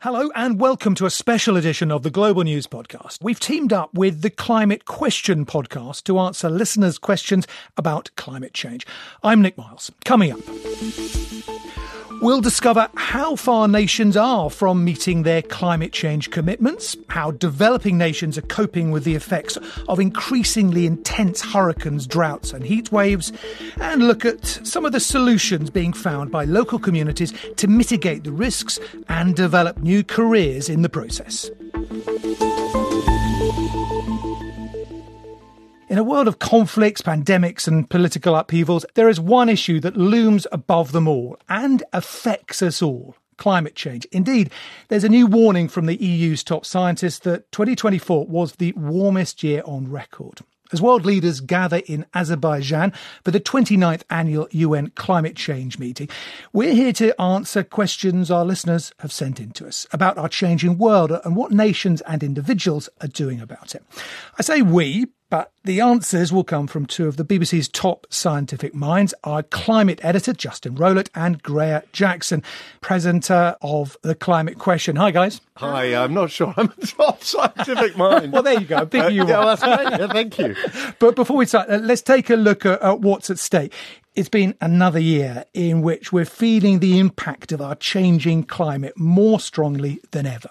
Hello and welcome to a special edition of the Global News Podcast. We've teamed up with the Climate Question podcast to answer listeners' questions about climate change. I'm Nick Miles. Coming up, we'll discover how far nations are from meeting their climate change commitments, how developing nations are coping with the effects of increasingly intense hurricanes, droughts and heat waves, and look at some of the solutions being found by local communities to mitigate the risks and develop new careers in the process. In a world of conflicts, pandemics and political upheavals, there is one issue that looms above them all and affects us all: climate change. Indeed, there's a new warning from the EU's top scientists that 2024 was the warmest year on record. As world leaders gather in Azerbaijan for the 29th annual UN climate change meeting, we're here to answer questions our listeners have sent in to us about our changing world and what nations and individuals are doing about it. I say we, but the answers will come from two of the BBC's top scientific minds, our climate editor, Justin Rowlett, and Greer Jackson, presenter of The Climate Question. Hi, guys. Hi, I'm not sure I'm a top scientific mind. Well, there you go. Big you yeah, are. that's great. Yeah, thank you. But before we start, let's take a look at what's at stake. It's been another year in which we're feeling the impact of our changing climate more strongly than ever.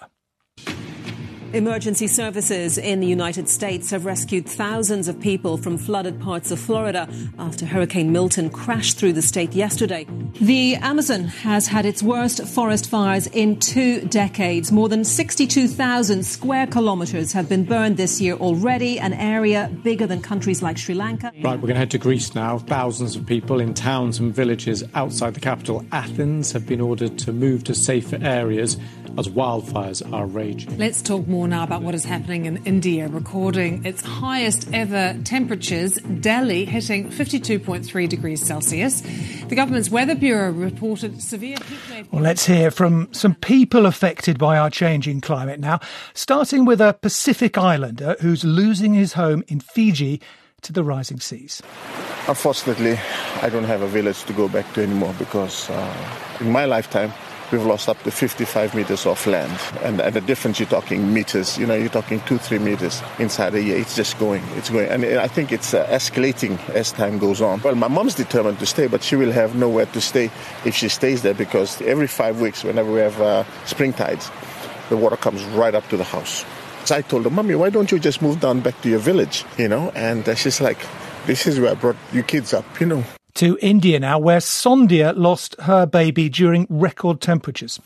Emergency services in the United States have rescued thousands of people from flooded parts of Florida after Hurricane Milton crashed through the state yesterday. The Amazon has had its worst forest fires in 2 decades. More than 62,000 square kilometres have been burned this year already, an area bigger than countries like Sri Lanka. Right, we're going to head to Greece now. Thousands of people in towns and villages outside the capital, Athens, have been ordered to move to safer areas as wildfires are raging. Let's talk more now about what is happening in India, recording its highest ever temperatures, Delhi hitting 52.3 degrees Celsius. The government's Weather Bureau reported severe heat wave. Well, let's hear from some people affected by our changing climate now, starting with a Pacific Islander who's losing his home in Fiji to the rising seas. Unfortunately, I don't have a village to go back to anymore because in my lifetime, we've lost up to 55 meters of land. And the difference, you're talking meters, you're talking 2-3 meters inside a year. It's just going. And I think it's escalating as time goes on. Well, my mom's determined to stay, but she will have nowhere to stay if she stays there because every 5 weeks, whenever we have spring tides, the water comes right up to the house. So I told her, Mommy, why don't you just move down back to your village, And she's like, this is where I brought you kids up, To India now, where Sondhya lost her baby during record temperatures.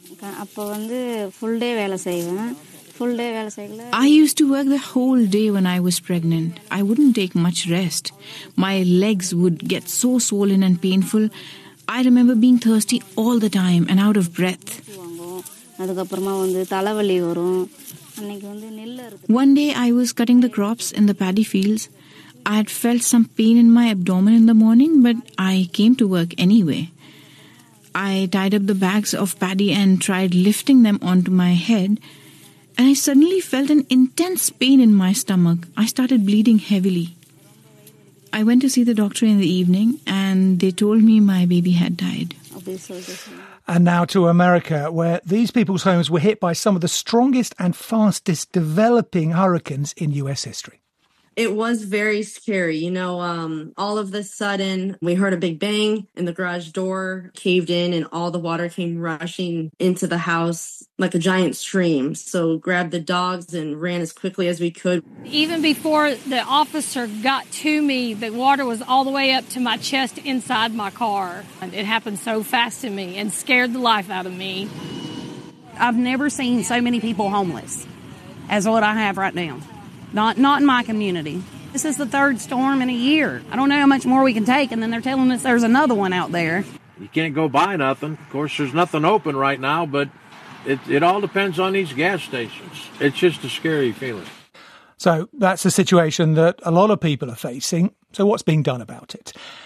I used to work the whole day when I was pregnant. I wouldn't take much rest. My legs would get so swollen and painful. I remember being thirsty all the time and out of breath. One day I was cutting the crops in the paddy fields. I had felt some pain in my abdomen in the morning, but I came to work anyway. I tied up the bags of paddy and tried lifting them onto my head, and I suddenly felt an intense pain in my stomach. I started bleeding heavily. I went to see the doctor in the evening, and they told me my baby had died. And now to America, where these people's homes were hit by some of the strongest and fastest developing hurricanes in US history. It was very scary. All of a sudden, we heard a big bang and the garage door caved in and all the water came rushing into the house like a giant stream. So grabbed the dogs and ran as quickly as we could. Even before the officer got to me, the water was all the way up to my chest inside my car. And it happened so fast to me and scared the life out of me. I've never seen so many people homeless as what I have right now. Not in my community. This is the third storm in a year. I don't know how much more we can take, and then they're telling us there's another one out there. You can't go buy nothing. Of course, there's nothing open right now, but it all depends on these gas stations. It's just a scary feeling. So that's the situation that a lot of people are facing. So what's being done about it?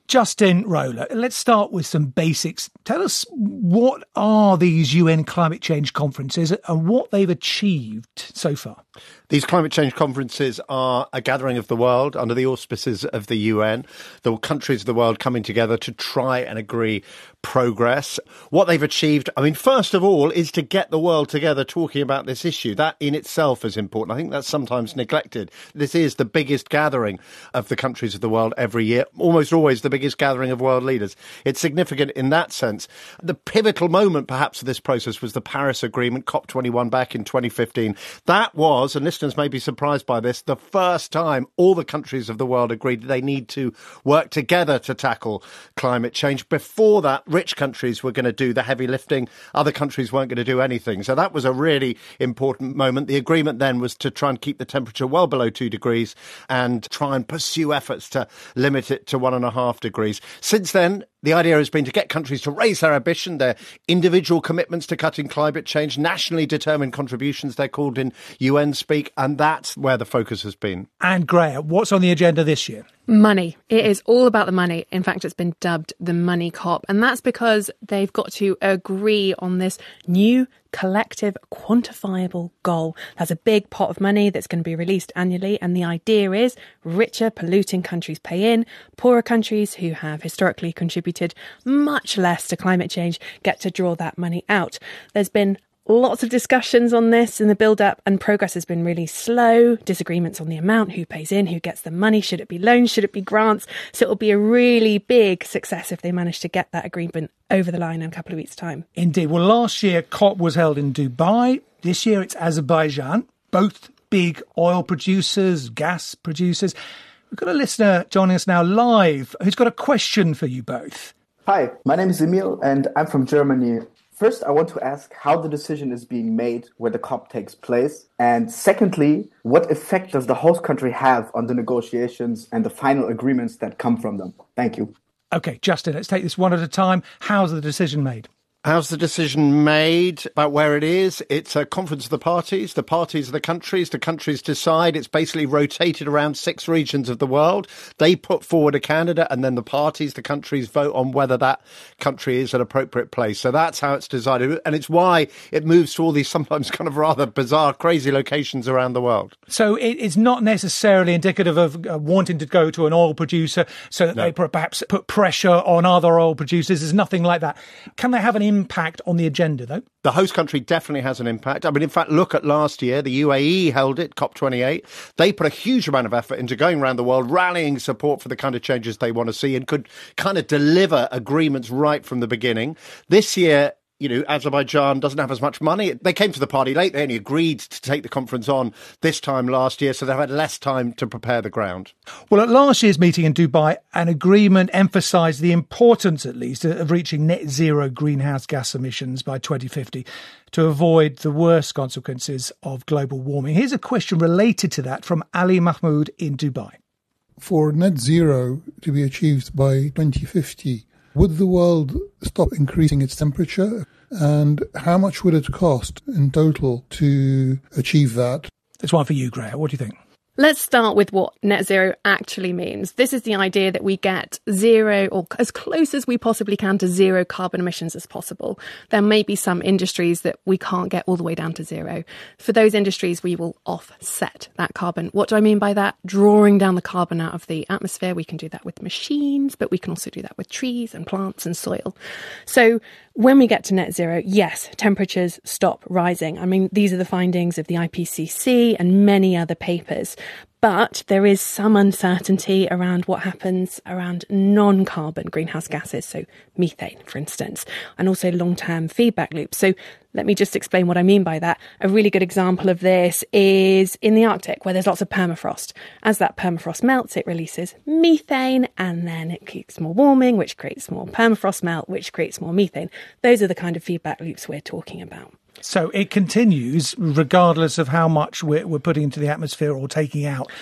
Justin Rowler, let's start with some basics. Tell us, what are these UN climate change conferences and what they've achieved so far? These climate change conferences are a gathering of the world under the auspices of the UN, the countries of the world coming together to try and agree progress. What they've achieved, I mean, first of all, is to get the world together talking about this issue. That in itself is important. I think that's sometimes neglected. This is the biggest gathering of the countries of the world every year, almost always the biggest gathering of world leaders. It's significant in that sense. The pivotal moment, perhaps, of this process was the Paris Agreement, COP21, back in 2015. That was, and listeners may be surprised by this, the first time all the countries of the world agreed that they need to work together to tackle climate change. Before that, rich countries were going to do the heavy lifting. Other countries weren't going to do anything. So that was a really important moment. The agreement then was to try and keep the temperature well below 2 degrees and try and pursue efforts to limit it to 1.5 degrees. Since then, the idea has been to get countries to raise their ambition, their individual commitments to cutting climate change, nationally determined contributions, they're called in UN speak, and that's where the focus has been. And Greya, what's on the agenda this year? Money. It is all about the money. In fact, it's been dubbed the Money COP. And that's because they've got to agree on this new collective quantifiable goal. There's a big pot of money that's going to be released annually. And the idea is richer polluting countries pay in. Poorer countries who have historically contributed much less to climate change get to draw that money out. There's been lots of discussions on this in the build-up, and progress has been really slow. Disagreements on the amount, who pays in, who gets the money, should it be loans, should it be grants? So it'll be a really big success if they manage to get that agreement over the line in a couple of weeks' time. Indeed. Well, last year COP was held in Dubai. This year it's Azerbaijan, both big oil producers, gas producers. We've got a listener joining us now live who's got a question for you both. Hi, my name is Emil and I'm from Germany. First, I want to ask how the decision is being made where the COP takes place. And secondly, what effect does the host country have on the negotiations and the final agreements that come from them? Thank you. OK, Justin, let's take this one at a time. How's the decision made? How's the decision made about where it is? It's a conference of the parties are the countries. The countries decide. It's basically rotated around 6 regions of the world. They put forward a candidate and then the parties, the countries, vote on whether that country is an appropriate place. So that's how it's decided. And it's why it moves to all these sometimes kind of rather bizarre, crazy locations around the world. So it's not necessarily indicative of wanting to go to an oil producer so that they perhaps put pressure on other oil producers. There's nothing like that. Can they have an impact on the agenda, though? The host country definitely has an impact. I mean, in fact, look at last year. The UAE held it, COP28. They put a huge amount of effort into going around the world, rallying support for the kind of changes they want to see and could kind of deliver agreements right from the beginning. This year, you know, Azerbaijan doesn't have as much money. They came to the party late. They only agreed to take the conference on this time last year, so they've had less time to prepare the ground. Well, at last year's meeting in Dubai, an agreement emphasised the importance, at least, of reaching net zero greenhouse gas emissions by 2050 to avoid the worst consequences of global warming. Here's a question related to that from Ali Mahmoud in Dubai. For net zero to be achieved by 2050, would the world stop increasing its temperature? And how much would it cost in total to achieve that? That's one for you, Greya. What do you think? Let's start with what net zero actually means. This is the idea that we get zero, or as close as we possibly can to zero carbon emissions as possible. There may be some industries that we can't get all the way down to zero. For those industries, we will offset that carbon. What do I mean by that? Drawing down the carbon out of the atmosphere. We can do that with machines, but we can also do that with trees and plants and soil. So when we get to net zero, yes, temperatures stop rising. I mean, these are the findings of the IPCC and many other papers. But there is some uncertainty around what happens around non-carbon greenhouse gases, so methane, for instance, and also long-term feedback loops. So let me just explain what I mean by that. A really good example of this is in the Arctic, where there's lots of permafrost. As that permafrost melts, it releases methane, and then it creates more warming, which creates more permafrost melt, which creates more methane. Those are the kind of feedback loops we're talking about. So it continues regardless of how much we're putting into the atmosphere or taking out.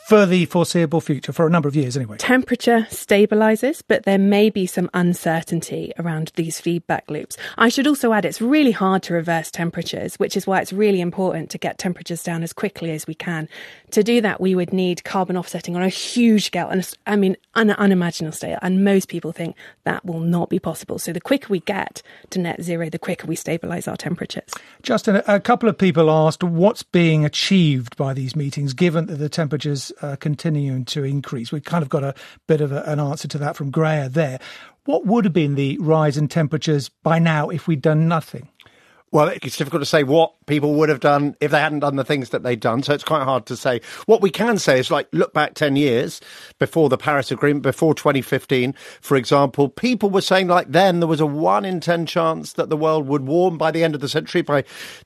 for the foreseeable future, for a number of years anyway? Temperature stabilises, but there may be some uncertainty around these feedback loops. I should also add it's really hard to reverse temperatures, which is why it's really important to get temperatures down as quickly as we can. To do that, we would need carbon offsetting on a huge scale, and I mean an unimaginable scale, and most people think that will not be possible. So the quicker we get to net zero, the quicker we stabilise our temperatures. Justin, a couple of people asked what's being achieved by these meetings, given that the temperatures are continuing to increase. We've kind of got a bit of an answer to that from Greya there. What would have been the rise in temperatures by now if we'd done nothing? Well, it's difficult to say what people would have done if they hadn't done the things that they'd done. So it's quite hard to say. What we can say is, like, look back 10 years before the Paris Agreement, before 2015, for example, people were saying, like, then there was a 1 in 10 chance that the world would warm by the end of the century, by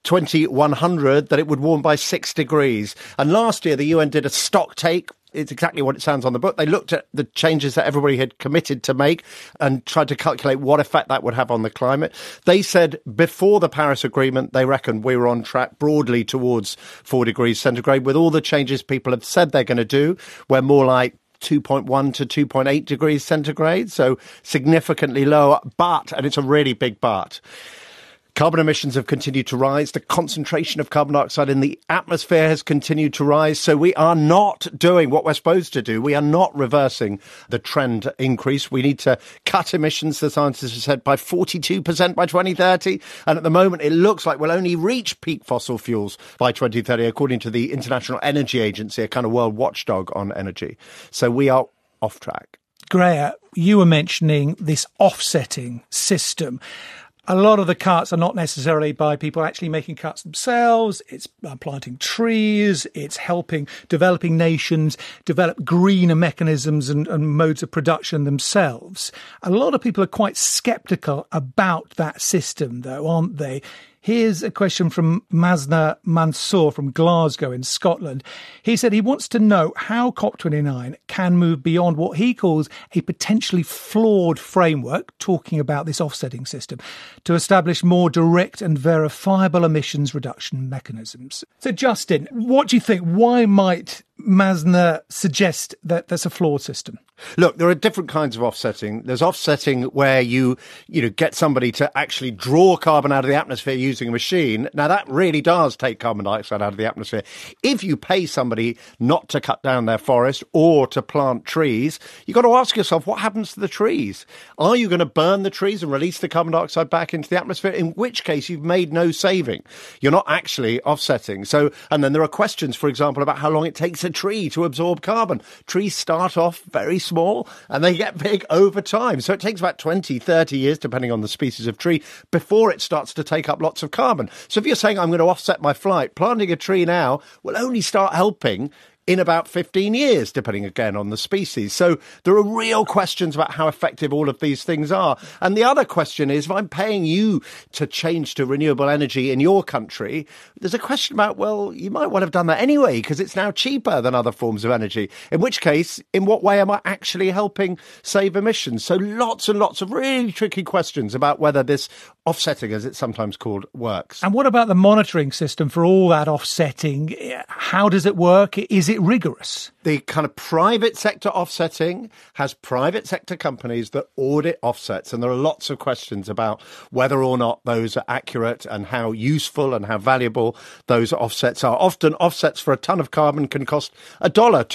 2100, that it would warm by 6 degrees. And last year, the UN did a stock take. It's exactly what it sounds on the book. They looked at the changes that everybody had committed to make and tried to calculate what effect that would have on the climate. They said before the Paris Agreement, they reckoned we were on track broadly towards 4 degrees centigrade. With all the changes people have said they're going to do, we're more like 2.1 to 2.8 degrees centigrade, so significantly lower. But, and it's a really big but, carbon emissions have continued to rise. The concentration of carbon dioxide in the atmosphere has continued to rise. So we are not doing what we're supposed to do. We are not reversing the trend increase. We need to cut emissions, the scientists have said, by 42% by 2030. And at the moment, it looks like we'll only reach peak fossil fuels by 2030, according to the International Energy Agency, a kind of world watchdog on energy. So we are off track. Greya, you were mentioning this offsetting system. A lot of the cuts are not necessarily by people actually making cuts themselves. It's planting trees. It's helping developing nations develop greener mechanisms and modes of production themselves. A lot of people are quite sceptical about that system, though, aren't they? Here's a question from Masna Mansour from Glasgow in Scotland. He said he wants to know how COP29 can move beyond what he calls a potentially flawed framework, talking about this offsetting system, to establish more direct and verifiable emissions reduction mechanisms. So, Justin, what do you think? Why might Masna suggest that there's a flawed system? Look, there are different kinds of offsetting. There's offsetting where you get somebody to actually draw carbon out of the atmosphere using a machine. Now, that really does take carbon dioxide out of the atmosphere. If you pay somebody not to cut down their forest or to plant trees, you've got to ask yourself, what happens to the trees? Are you going to burn the trees and release the carbon dioxide back into the atmosphere? In which case, you've made no saving. You're not actually offsetting. So, and then there are questions, for example, about how long it takes a tree to absorb carbon. Trees start off very small and they get big over time. So it takes about 20, 30 years, depending on the species of tree, before it starts to take up lots of carbon. So if you're saying I'm going to offset my flight, planting a tree now will only start helping in about 15 years, depending again on the species. So there are real questions about how effective all of these things are. And the other question is, if I'm paying you to change to renewable energy in your country, there's a question about, well, you might well have done that anyway, because it's now cheaper than other forms of energy. In which case, in what way am I actually helping save emissions? So lots and lots of really tricky questions about whether this offsetting, as it's sometimes called, works. And what about the monitoring system for all that offsetting? How does it work? Is it rigorous? The kind of private sector offsetting has private sector companies that audit offsets. And there are lots of questions about whether or not those are accurate and how useful and how valuable those offsets are. Often offsets for a ton of carbon can cost $1,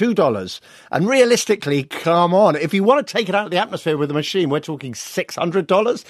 $2. And realistically, come on, if you want to take it out of the atmosphere with a machine, we're talking $600,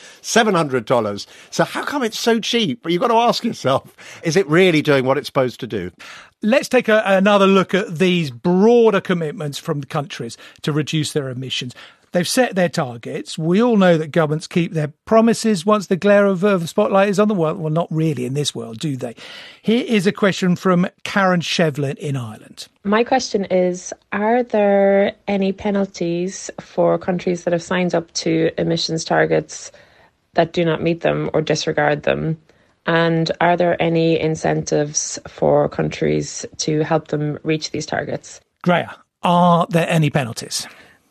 $700. So how come it's so cheap? But you've got to ask yourself, is it really doing what it's supposed to do? Let's take another look at these broader commitments from the countries to reduce their emissions. They've set their targets. We all know that governments keep their promises once the glare of the spotlight is on the world. Well, not really in this world, do they? Here is a question from Karen Shevlin in Ireland. My question is, are there any penalties for countries that have signed up to emissions targets that do not meet them or disregard them? And are there any incentives for countries to help them reach these targets? Greya, are there any penalties?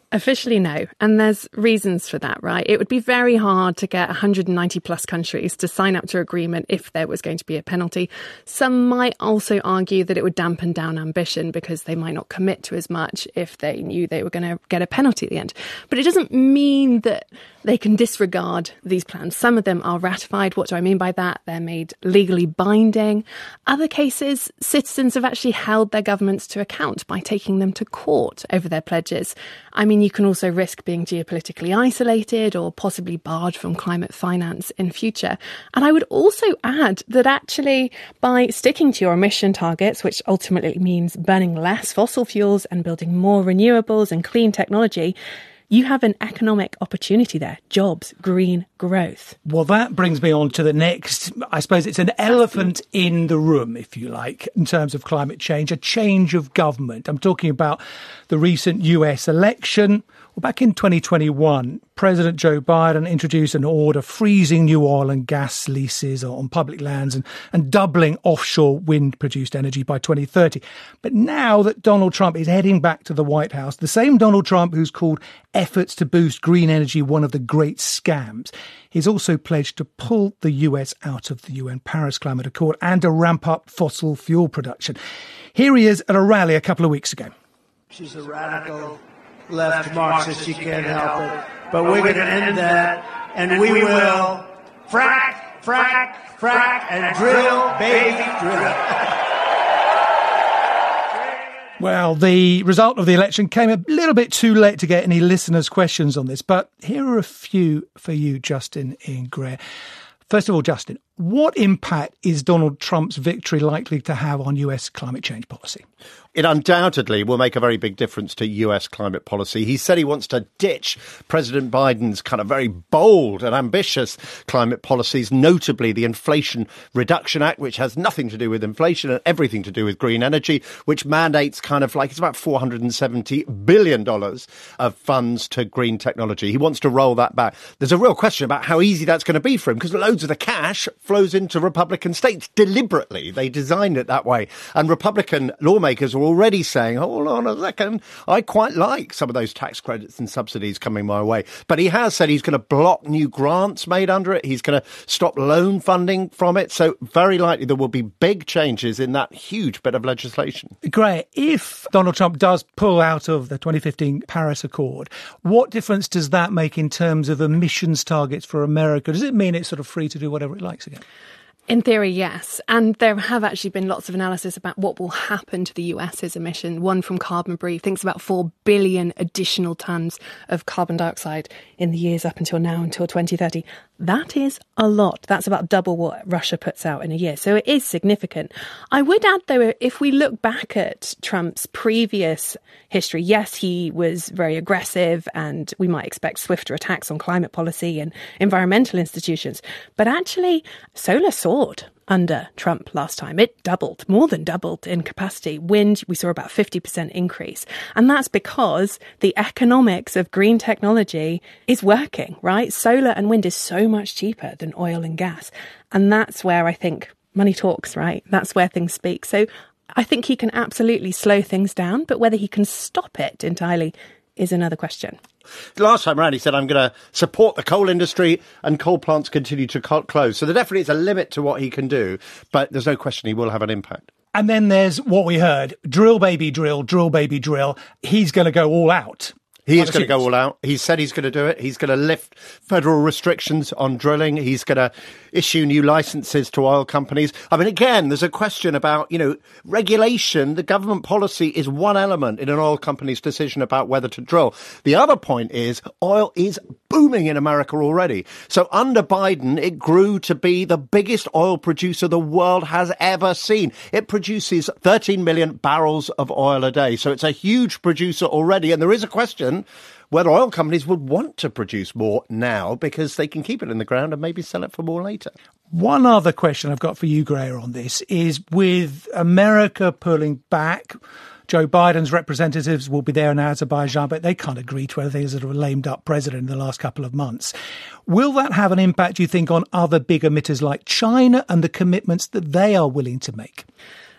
Officially, no. And there's reasons for that, right? It would be very hard to get 190 plus countries to sign up to an agreement if there was going to be a penalty. Some might also argue that it would dampen down ambition because they might not commit to as much if they knew they were going to get a penalty at the end. But it doesn't mean that they can disregard these plans. Some of them are ratified. What do I mean by that? They're made legally binding. Other cases, citizens have actually held their governments to account by taking them to court over their pledges. I mean, you can also risk being geopolitically isolated or possibly barred from climate finance in future. And I would also add that actually by sticking to your emission targets, which ultimately means burning less fossil fuels and building more renewables and clean technology, you have an economic opportunity there. Jobs, green growth. Well, that brings me on to the next, I suppose it's an elephant in the room, if you like, in terms of climate change, a change of government. I'm talking about the recent US election. Well, back in 2021, President Joe Biden introduced an order freezing new oil and gas leases on public lands and doubling offshore wind-produced energy by 2030. But now that Donald Trump is heading back to the White House, the same Donald Trump who's called efforts to boost green energy one of the great scams, he's also pledged to pull the US out of the UN Paris Climate Accord and to ramp up fossil fuel production. Here he is at a rally a couple of weeks ago. She's a radical left Marxist, you can't help it. But we're going to end that, and we will frack, frack, frack, and drill, baby, drill. Well, the result of the election came a little bit too late to get any listeners' questions on this, but here are a few for you, Justin in Greer. First of all, Justin, what impact is Donald Trump's victory likely to have on US climate change policy? It undoubtedly will make a very big difference to US climate policy. He said he wants to ditch President Biden's kind of very bold and ambitious climate policies, notably the Inflation Reduction Act, which has nothing to do with inflation and everything to do with green energy, which mandates kind of like it's about $470 billion of funds to green technology. He wants to roll that back. There's a real question about how easy that's going to be for him because loads of the cash flows into Republican states deliberately. They designed it that way. And Republican lawmakers are already saying, hold on a second, I quite like some of those tax credits and subsidies coming my way. But he has said he's going to block new grants made under it. He's going to stop loan funding from it. So very likely there will be big changes in that huge bit of legislation. Great. If Donald Trump does pull out of the 2015 Paris Accord, what difference does that make in terms of emissions targets for America? Does it mean it's sort of free to do whatever it likes again? In theory, yes. And there have actually been lots of analysis about what will happen to the US's emission. One from Carbon Brief thinks about 4 billion additional tonnes of carbon dioxide in the years up until now, until 2030. That is a lot. That's about double what Russia puts out in a year. So it is significant. I would add, though, if we look back at Trump's previous history, yes, he was very aggressive and we might expect swifter attacks on climate policy and environmental institutions. But actually, solar soared under Trump last time. It doubled, more than doubled in capacity. Wind, we saw about 50% increase. And that's because the economics of green technology is working, right? Solar and wind is so much cheaper than oil and gas. And that's where I think money talks, right? That's where things speak. So I think he can absolutely slow things down, but whether he can stop it entirely is another question. Last time around, he said, I'm going to support the coal industry and coal plants continue to close. So there definitely is a limit to what he can do, but there's no question he will have an impact. And then there's what we heard, drill, baby, drill, drill, baby, drill. He's going to go all out. He is going to go all out. He said he's going to do it. He's going to lift federal restrictions on drilling. He's going to issue new licenses to oil companies. I mean, again, there's a question about, regulation. The government policy is one element in an oil company's decision about whether to drill. The other point is oil is booming in America already. So under Biden, it grew to be the biggest oil producer the world has ever seen. It produces 13 million barrels of oil a day. So it's a huge producer already. And there is a question whether oil companies would want to produce more now because they can keep it in the ground and maybe sell it for more later. One other question I've got for you, Greer, on this is with America pulling back, Joe Biden's representatives will be there in Azerbaijan, but they can't agree to anything as a lamed up president in the last couple of months. Will that have an impact, do you think, on other big emitters like China and the commitments that they are willing to make?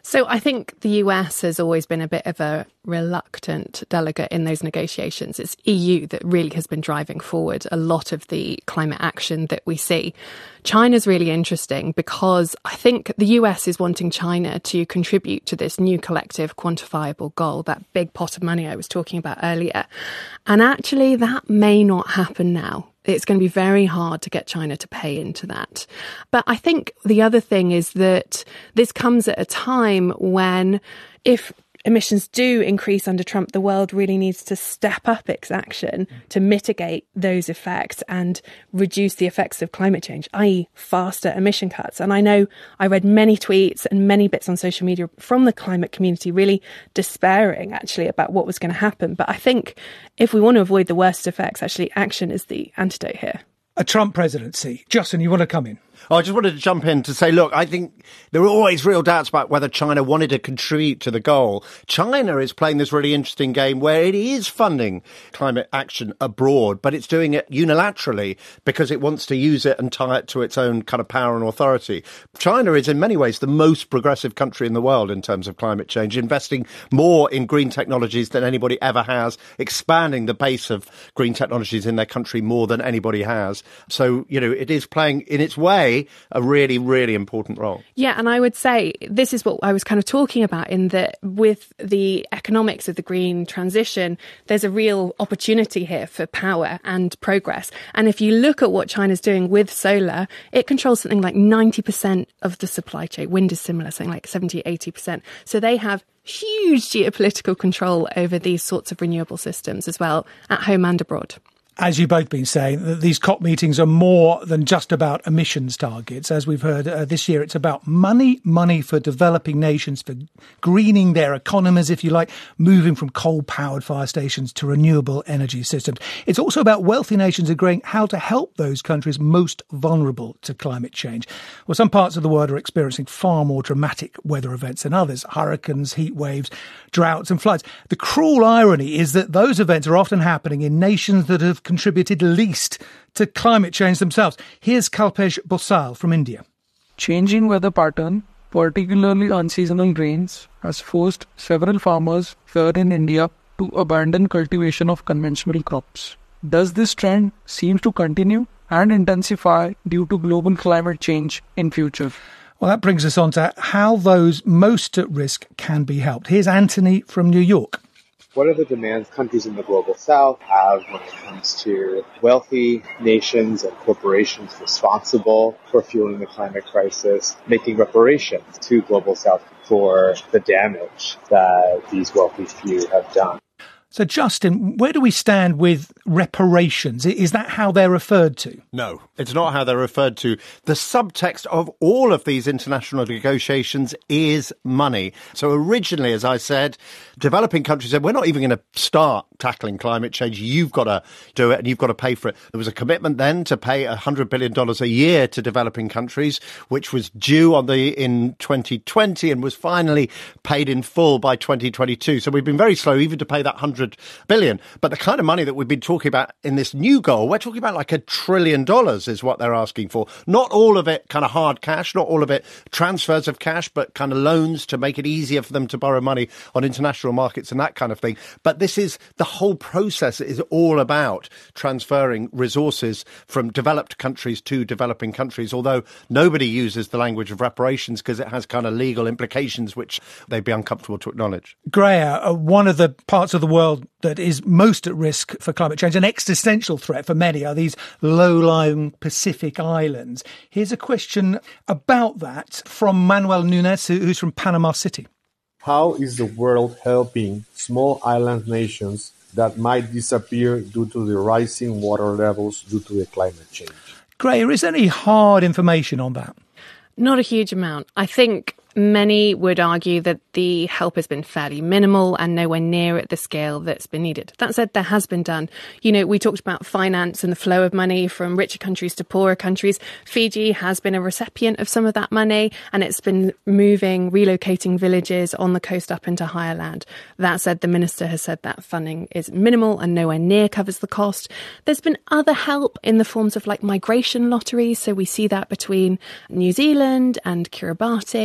So I think the US has always been a bit of a reluctant delegate in those negotiations. It's EU that really has been driving forward a lot of the climate action that we see. China's really interesting because I think the US is wanting China to contribute to this new collective quantifiable goal, that big pot of money I was talking about earlier. And actually that may not happen now. It's going to be very hard to get China to pay into that. But I think the other thing is that this comes at a time when if emissions do increase under Trump, the world really needs to step up its action to mitigate those effects and reduce the effects of climate change, i.e. faster emission cuts. And I know I read many tweets and many bits on social media from the climate community really despairing actually about what was going to happen. But I think if we want to avoid the worst effects, actually action is the antidote here. A Trump presidency. Justin, you want to come in? I just wanted to jump in to say, look, I think there were always real doubts about whether China wanted to contribute to the goal. China is playing this really interesting game where it is funding climate action abroad, but it's doing it unilaterally because it wants to use it and tie it to its own kind of power and authority. China is in many ways the most progressive country in the world in terms of climate change, investing more in green technologies than anybody ever has, expanding the base of green technologies in their country more than anybody has. So, you know, it is playing in its way a really, really important role. Yeah, and I would say this is what I was kind of talking about in that with the economics of the green transition, there's a real opportunity here for power and progress. And if you look at what China's doing with solar, it controls something like 90% of the supply chain. Wind is similar, something like 70, 80%. So they have huge geopolitical control over these sorts of renewable systems as well, at home and abroad. As you've both been saying, that these COP meetings are more than just about emissions targets. As we've heard this year, it's about money for developing nations, for greening their economies, if you like, moving from coal-powered fire stations to renewable energy systems. It's also about wealthy nations agreeing how to help those countries most vulnerable to climate change. Well, some parts of the world are experiencing far more dramatic weather events than others: hurricanes, heat waves, droughts and floods. The cruel irony is that those events are often happening in nations that have contributed least to climate change themselves. Here's Kalpesh Bosal from India. Changing weather pattern, particularly unseasonal rains, has forced several farmers here in India to abandon cultivation of conventional crops. Does this trend seem to continue and intensify due to global climate change in future? Well, that brings us on to how those most at risk can be helped. Here's Anthony from New York. What are the demands countries in the global south have when it comes to wealthy nations and corporations responsible for fueling the climate crisis, making reparations to global south for the damage that these wealthy few have done? So, Justin, where do we stand with reparations? Is that how they're referred to? No, it's not how they're referred to. The subtext of all of these international negotiations is money. So originally, as I said, developing countries said, we're not even going to start tackling climate change. You've got to do it and you've got to pay for it. There was a commitment then to pay $100 billion a year to developing countries, which was due in 2020 and was finally paid in full by 2022. So we've been very slow even to pay that $100 billion. But the kind of money that we've been talking about in this new goal, we're talking about like $1 trillion is what they're asking for. Not all of it kind of hard cash, not all of it transfers of cash, but kind of loans to make it easier for them to borrow money on international markets and that kind of thing. But this is the whole process is all about transferring resources from developed countries to developing countries, although nobody uses the language of reparations because it has kind of legal implications which they'd be uncomfortable to acknowledge. Greer, one of the parts of the world that is most at risk for climate change, an existential threat for many, are these low-lying Pacific islands. Here's a question about that from Manuel Nunes, who's from Panama City. How is the world helping small island nations that might disappear due to the rising water levels due to the climate change? Greer, is there any hard information on that? Not a huge amount. I think many would argue that the help has been fairly minimal and nowhere near at the scale that's been needed. That said, there has been done. You know, we talked about finance and the flow of money from richer countries to poorer countries. Fiji has been a recipient of some of that money, and it's been relocating villages on the coast up into higher land. That said, the minister has said that funding is minimal and nowhere near covers the cost. There's been other help in the forms of like migration lotteries. So we see that between New Zealand and Kiribati.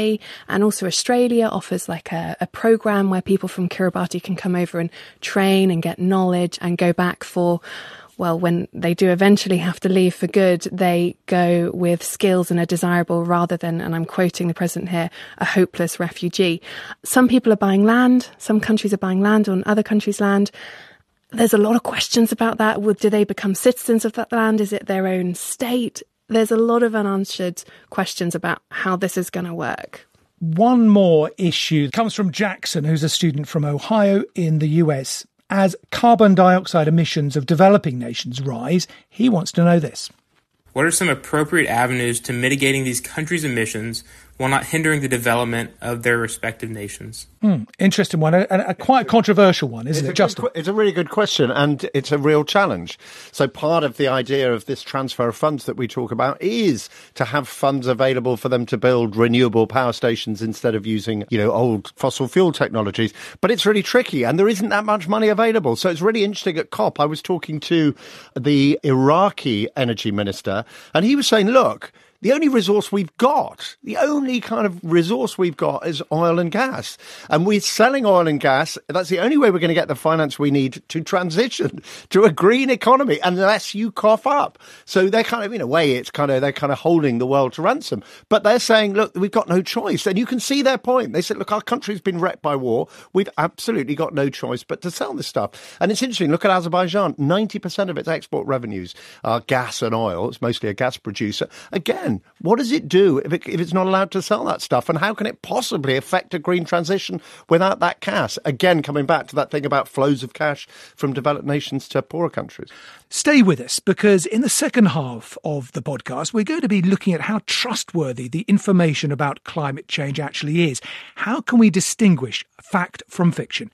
And also Australia offers like a program where people from Kiribati can come over and train and get knowledge and go back for, well, when they do eventually have to leave for good, they go with skills and are desirable rather than, and I'm quoting the president here, a hopeless refugee. Some people are buying land. Some countries are buying land on other countries' land. There's a lot of questions about that. Do they become citizens of that land? Is it their own state? There's a lot of unanswered questions about how this is going to work. One more issue comes from Jackson, who's a student from Ohio in the US. As carbon dioxide emissions of developing nations rise, he wants to know this. What are some appropriate avenues to mitigating these countries' emissions while not hindering the development of their respective nations? Interesting one, and a quite controversial one, isn't it, Justin? It's a really good question, and it's a real challenge. So part of the idea of this transfer of funds that we talk about is to have funds available for them to build renewable power stations instead of using, old fossil fuel technologies. But it's really tricky, and there isn't that much money available. So it's really interesting at COP. I was talking to the Iraqi energy minister, and he was saying, look, the only resource we've got, the only kind of resource we've got is oil and gas. And we're selling oil and gas. That's the only way we're going to get the finance we need to transition to a green economy, unless you cough up. So they're kind of, in a way, they're kind of holding the world to ransom. But they're saying, look, we've got no choice. And you can see their point. They said, look, our country's been wrecked by war. We've absolutely got no choice but to sell this stuff. And it's interesting. Look at Azerbaijan. 90% of its export revenues are gas and oil. It's mostly a gas producer. Again, what does it do if it's not allowed to sell that stuff? And how can it possibly affect a green transition without that cash? Again, coming back to that thing about flows of cash from developed nations to poorer countries. Stay with us, because in the second half of the podcast, we're going to be looking at how trustworthy the information about climate change actually is. How can we distinguish fact from fiction?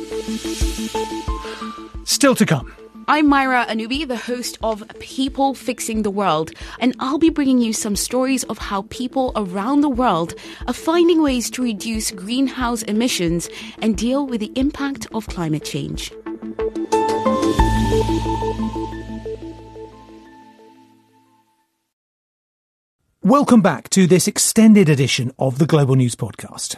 Still to come. I'm Myra Anubi, the host of People Fixing the World, and I'll be bringing you some stories of how people around the world are finding ways to reduce greenhouse emissions and deal with the impact of climate change. Welcome back to this extended edition of the Global News Podcast.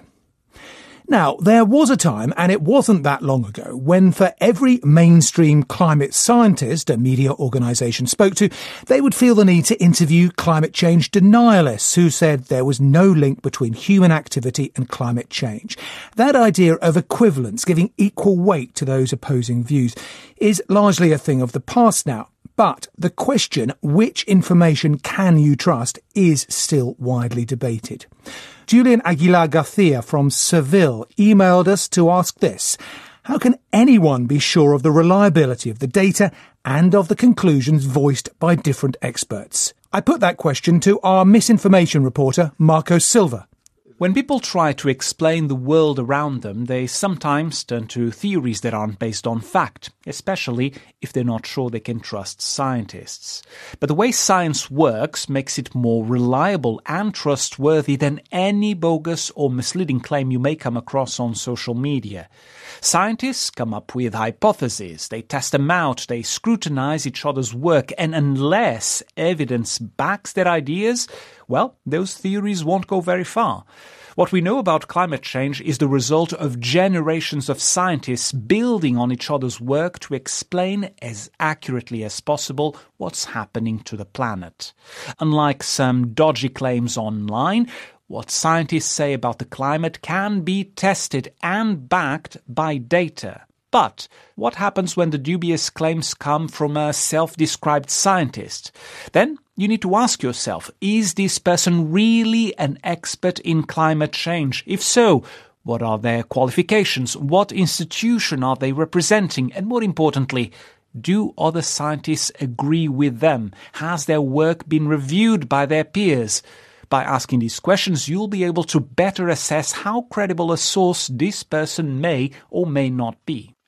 Now, there was a time, and it wasn't that long ago, when for every mainstream climate scientist a media organisation spoke to, they would feel the need to interview climate change denialists who said there was no link between human activity and climate change. That idea of equivalence, giving equal weight to those opposing views, is largely a thing of the past now. But the question, which information can you trust, is still widely debated. Julian Aguilar Garcia from Seville emailed us to ask this: how can anyone be sure of the reliability of the data and of the conclusions voiced by different experts? I put that question to our misinformation reporter, Marco Silva. When people try to explain the world around them, they sometimes turn to theories that aren't based on fact, especially if they're not sure they can trust scientists. But the way science works makes it more reliable and trustworthy than any bogus or misleading claim you may come across on social media. Scientists come up with hypotheses, they test them out, they scrutinize each other's work, and unless evidence backs their ideas, well, those theories won't go very far. What we know about climate change is the result of generations of scientists building on each other's work to explain as accurately as possible what's happening to the planet. Unlike some dodgy claims online, what scientists say about the climate can be tested and backed by data. But what happens when the dubious claims come from a self-described scientist? Then you need to ask yourself, is this person really an expert in climate change? If so, what are their qualifications? What institution are they representing? And more importantly, do other scientists agree with them? Has their work been reviewed by their peers? By asking these questions, you'll be able to better assess how credible a source this person may or may not be.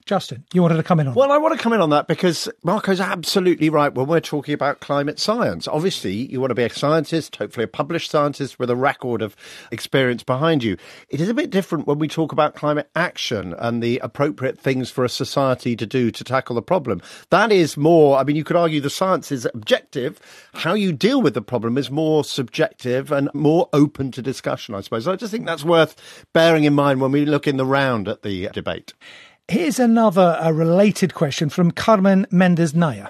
Justin, you wanted to come in on that? Well, I want to come in on that because Marco's absolutely right when we're talking about climate science. Obviously, you want to be a scientist, hopefully a published scientist with a record of experience behind you. It is a bit different when we talk about climate action and the appropriate things for a society to do to tackle the problem. That is more, I mean, you could argue the science is objective. How you deal with the problem is more subjective and more open to discussion, I suppose. I just think that's worth bearing in mind when we look in the round at the debate. Here's another related question from Carmen Mendez Naya.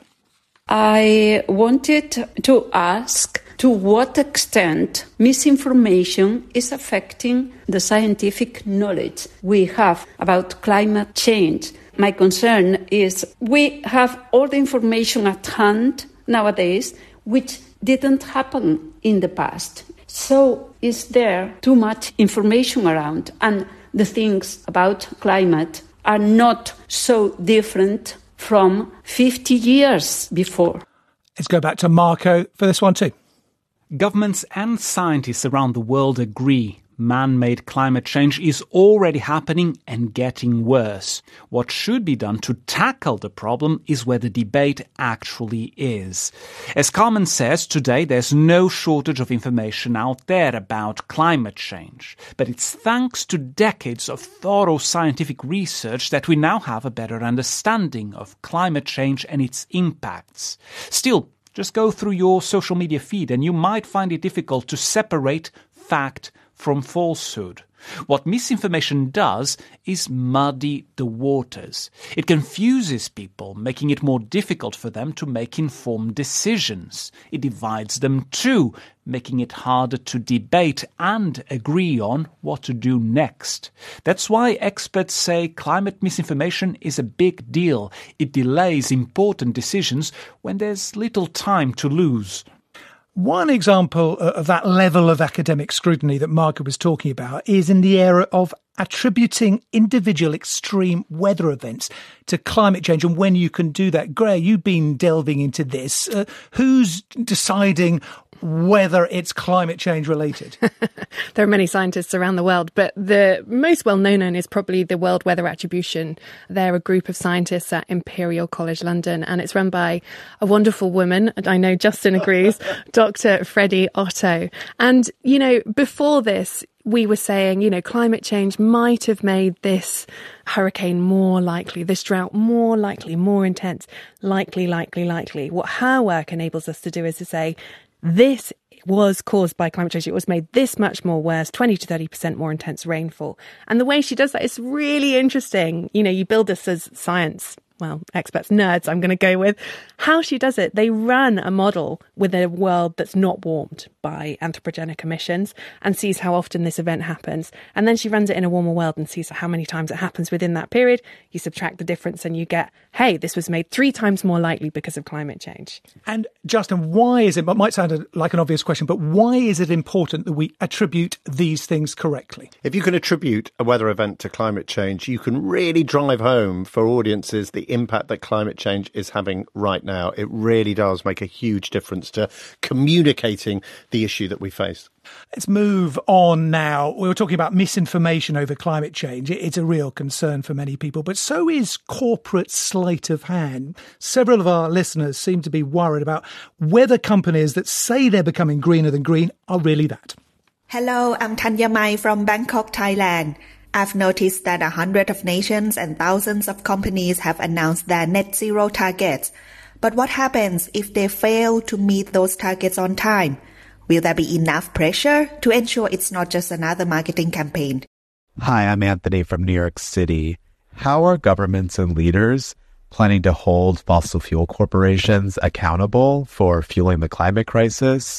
I wanted to ask to what extent misinformation is affecting the scientific knowledge we have about climate change. My concern is we have all the information at hand nowadays, which didn't happen in the past. So is there too much information around? And the things about climate are not so different from 50 years before. Let's go back to Marco for this one too. Governments and scientists around the world agree man-made climate change is already happening and getting worse. What should be done to tackle the problem is where the debate actually is. As Carmen says, today there's no shortage of information out there about climate change. But it's thanks to decades of thorough scientific research that we now have a better understanding of climate change and its impacts. Still, just go through your social media feed and you might find it difficult to separate fact from falsehood. What misinformation does is muddy the waters. It confuses people, making it more difficult for them to make informed decisions. It divides them too, making it harder to debate and agree on what to do next. That's why experts say climate misinformation is a big deal. It delays important decisions when there's little time to lose. One example of that level of academic scrutiny that Marco was talking about is in the area of attributing individual extreme weather events to climate change and when you can do that. Gray, you've been delving into this. Who's deciding whether it's climate change related? There are many scientists around the world, but the most well-known is probably the World Weather Attribution. They're a group of scientists at Imperial College London, and it's run by a wonderful woman, and I know Justin agrees, Dr. Freddie Otto. And, you know, before this, we were saying, you know, climate change might have made this hurricane more likely, this drought more likely, more intense, likely. What her work enables us to do is to say, this was caused by climate change. It was made this much more worse, 20 to 30% more intense rainfall. And the way she does that is really interesting. You know, you build this as science, well, experts, nerds, I'm going to go with. How she does it, they run a model with a world that's not warmed by anthropogenic emissions and sees how often this event happens. And then she runs it in a warmer world and sees how many times it happens within that period. You subtract the difference and you get, hey, this was made 3 times more likely because of climate change. And Justin, why is it might sound like an obvious question, but why is it important that we attribute these things correctly? If you can attribute a weather event to climate change, you can really drive home for audiences the impact that climate change is having right now. It really does make a huge difference to communicating the issue that we face. Let's move on now. We were talking about misinformation over climate change. It's a real concern for many people, but so is corporate sleight of hand. Several of our listeners seem to be worried about whether companies that say they're becoming greener than green are really that. Hello, I'm Tanya Mai from Bangkok, Thailand. I've noticed that 100 of nations and thousands of companies have announced their net zero targets. But what happens if they fail to meet those targets on time? Will there be enough pressure to ensure it's not just another marketing campaign? Hi, I'm Anthony from New York City. How are governments and leaders planning to hold fossil fuel corporations accountable for fueling the climate crisis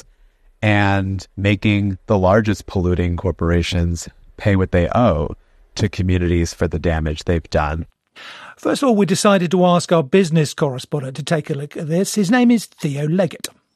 and making the largest polluting corporations pay what they owe to communities for the damage they've done? First of all, we decided to ask our business correspondent to take a look at this. His name is Theo Leggett.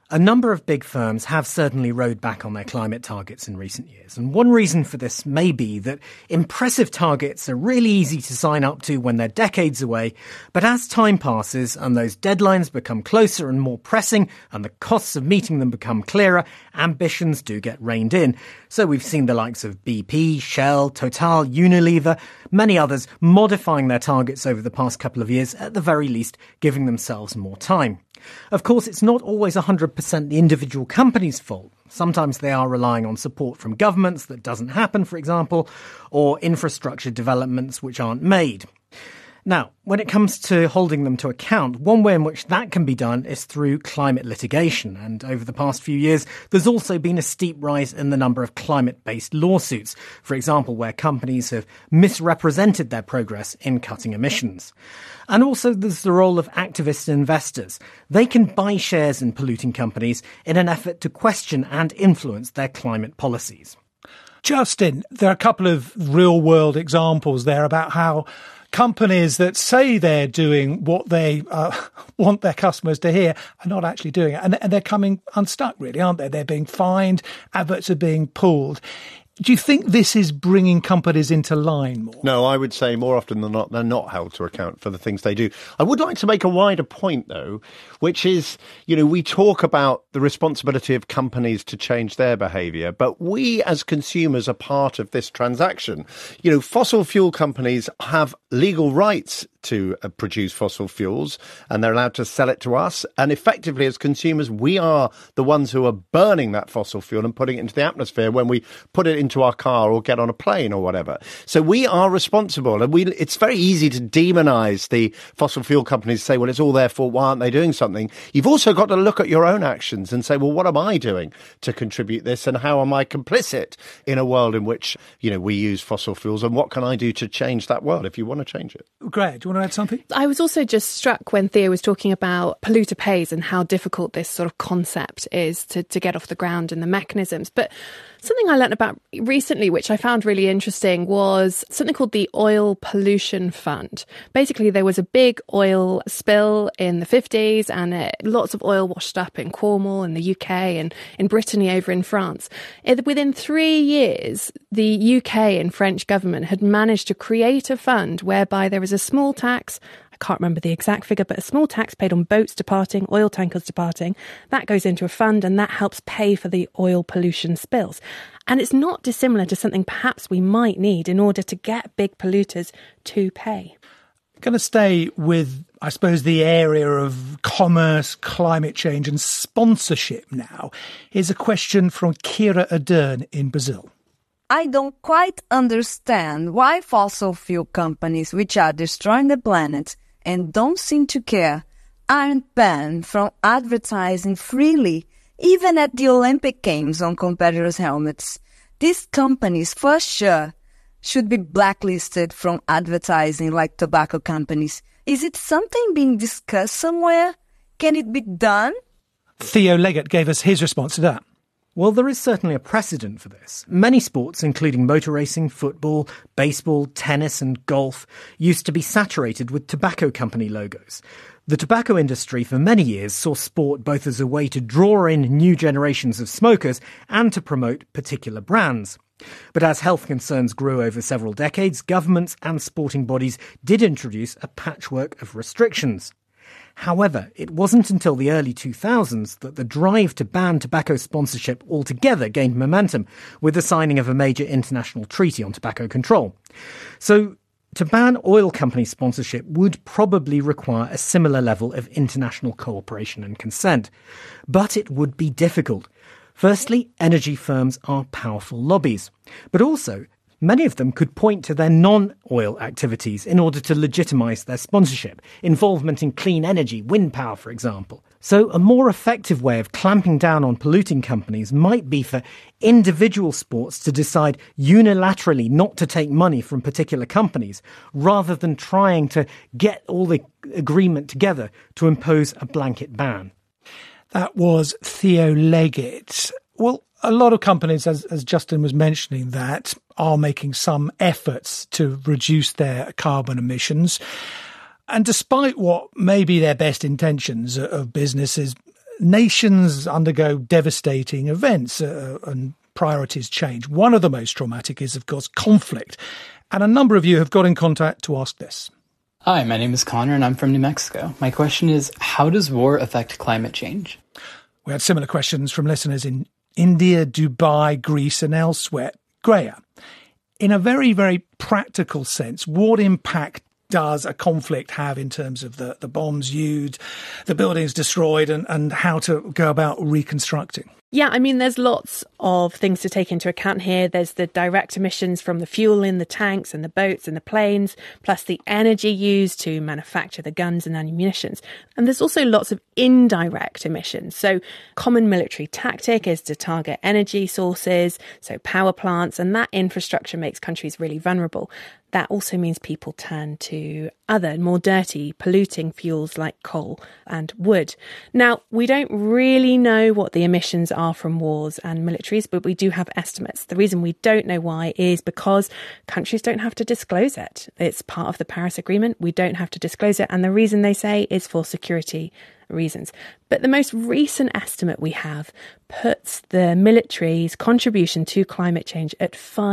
A number of big firms have certainly rowed back on their climate targets in recent years. And one reason for this may be that impressive targets are really easy to sign up to when they're decades away. But as time passes and those deadlines become closer and more pressing and the costs of meeting them become clearer, ambitions do get reined in. So we've seen the likes of BP, Shell, Total, Unilever, many others modifying their targets over the past couple of years, at the very least giving themselves more time. Of course, it's not always 100% the individual company's fault. Sometimes they are relying on support from governments that doesn't happen, for example, or infrastructure developments which aren't made. Now, when it comes to holding them to account, one way in which that can be done is through climate litigation. And over the past few years, there's also been a steep rise in the number of climate-based lawsuits, for example, where companies have misrepresented their progress in cutting emissions. And also there's the role of activist investors. They can buy shares in polluting companies in an effort to question and influence their climate policies. Justin, there are a couple of real-world examples there about how companies that say they're doing what they want their customers to hear are not actually doing it. And they're coming unstuck, really, aren't they? They're being fined, adverts are being pulled. Do you think this is bringing companies into line more? No, I would say more often than not, they're not held to account for the things they do. I would like to make a wider point, though, which is, we talk about the responsibility of companies to change their behaviour, but we as consumers are part of this transaction. Fossil fuel companies have legal rights to produce fossil fuels, and they're allowed to sell it to us. And effectively, as consumers, we are the ones who are burning that fossil fuel and putting it into the atmosphere when we put it into our car or get on a plane or whatever. So we are responsible. And it's very easy to demonise the fossil fuel companies, say, well, it's all their fault. Why aren't they doing something? You've also got to look at your own actions and say, well, what am I doing to contribute this? And how am I complicit in a world in which, we use fossil fuels? And what can I do to change that world if you want to change it? Greg, do you want to add something? I was also just struck when Theo was talking about polluter pays and how difficult this sort of concept is to get off the ground and the mechanisms. But something I learned about recently, which I found really interesting, was something called the Oil Pollution Fund. Basically, there was a big oil spill in the 50s and lots of oil washed up in Cornwall in the UK and in Brittany over in France. Within 3 years, the UK and French government had managed to create a fund whereby there was a small tax. I can't remember the exact figure, but a small tax paid on boats departing, oil tankers departing. That goes into a fund and that helps pay for the oil pollution spills. And it's not dissimilar to something perhaps we might need in order to get big polluters to pay. I'm going to stay with, I suppose, the area of commerce, climate change and sponsorship now. Here's a question from Kira Adern in Brazil. I don't quite understand why fossil fuel companies, which are destroying the planet and don't seem to care, aren't banned from advertising freely, even at the Olympic Games on competitors' helmets. These companies, for sure, should be blacklisted from advertising like tobacco companies. Is it something being discussed somewhere? Can it be done? Theo Leggett gave us his response to that. Well, there is certainly a precedent for this. Many sports, including motor racing, football, baseball, tennis and golf, used to be saturated with tobacco company logos. The tobacco industry for many years saw sport both as a way to draw in new generations of smokers and to promote particular brands. But as health concerns grew over several decades, governments and sporting bodies did introduce a patchwork of restrictions. However, it wasn't until the early 2000s that the drive to ban tobacco sponsorship altogether gained momentum, with the signing of a major international treaty on tobacco control. So, to ban oil company sponsorship would probably require a similar level of international cooperation and consent. But it would be difficult. Firstly, energy firms are powerful lobbies. But also, many of them could point to their non-oil activities in order to legitimise their sponsorship, involvement in clean energy, wind power, for example. So a more effective way of clamping down on polluting companies might be for individual sports to decide unilaterally not to take money from particular companies, rather than trying to get all the agreement together to impose a blanket ban. That was Theo Leggett. Well, a lot of companies, as Justin was mentioning, that are making some efforts to reduce their carbon emissions. And despite what may be their best intentions of businesses, nations undergo devastating events and priorities change. One of the most traumatic is, of course, conflict. And a number of you have got in contact to ask this. Hi, my name is Connor and I'm from New Mexico. My question is, how does war affect climate change? We had similar questions from listeners in India, Dubai, Greece and elsewhere. Greya, in a very, very practical sense, what impact does a conflict have in terms of the bombs used, the buildings destroyed and how to go about reconstructing? Yeah, I mean, there's lots of things to take into account here. There's the direct emissions from the fuel in the tanks and the boats and the planes, plus the energy used to manufacture the guns and ammunitions. And there's also lots of indirect emissions. So common military tactic is to target energy sources, so power plants, and that infrastructure makes countries really vulnerable. That also means people turn to other more dirty, polluting fuels like coal and wood. Now, we don't really know what the emissions are from wars and militaries, but we do have estimates. The reason we don't know why is because countries don't have to disclose it. It's part of the Paris Agreement. We don't have to disclose it. And the reason they say is for security reasons. But the most recent estimate we have puts the military's contribution to climate change at